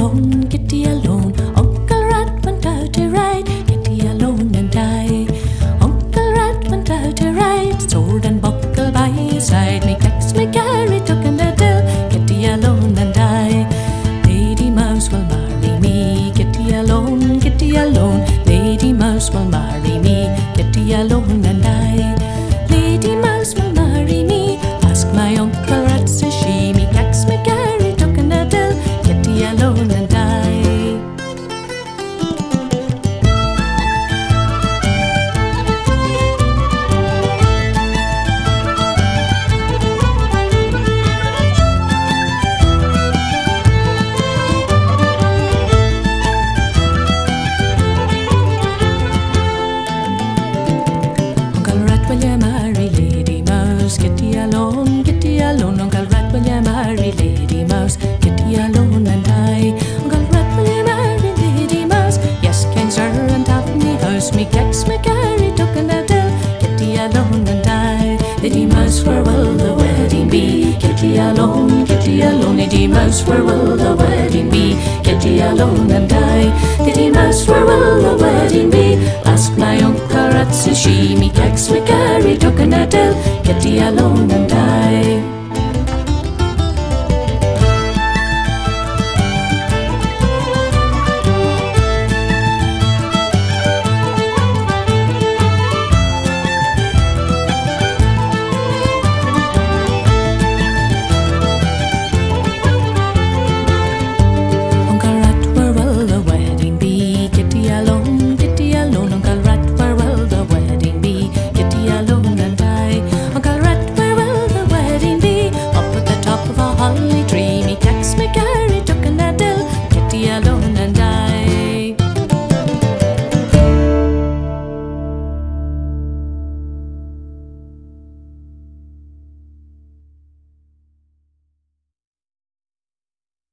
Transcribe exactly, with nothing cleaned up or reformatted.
alone, Kitty alone. Uncle Rat went out to ride, Kitty alone and I. Uncle Rat went out to ride, sword and buckle by his side. Me Kex, me carry, took and a dill, Kitty alone and I. Lady Mouse will marry me, Kitty alone, Kitty alone. Lady Mouse will marry me, Kitty alone and I. Lady Mouse will marry me, ask my Uncle Rat, says she. Me Kex, me carry, took and a dill, Kitty alone and I. Will you marry Lady Mouse? Kitty alone, Kitty alone. Uncle Rat, will you marry Lady Mouse? Kitty alone and I. Uncle Rat, will you marry Lady Mouse? Yes, kind sir, and have me house. Me Kex, me carry, took and a dill, Kitty alone and I. Lady Mouse, where will the wedding be? Kitty alone, Kitty alone. Lady Mouse, where will the wedding be? Kitty alone and I. Lady Mouse, where will the wedding be? Ask my Uncle Rat, says she. Me Kex, me carry, took and a dill, Kitty alone and I.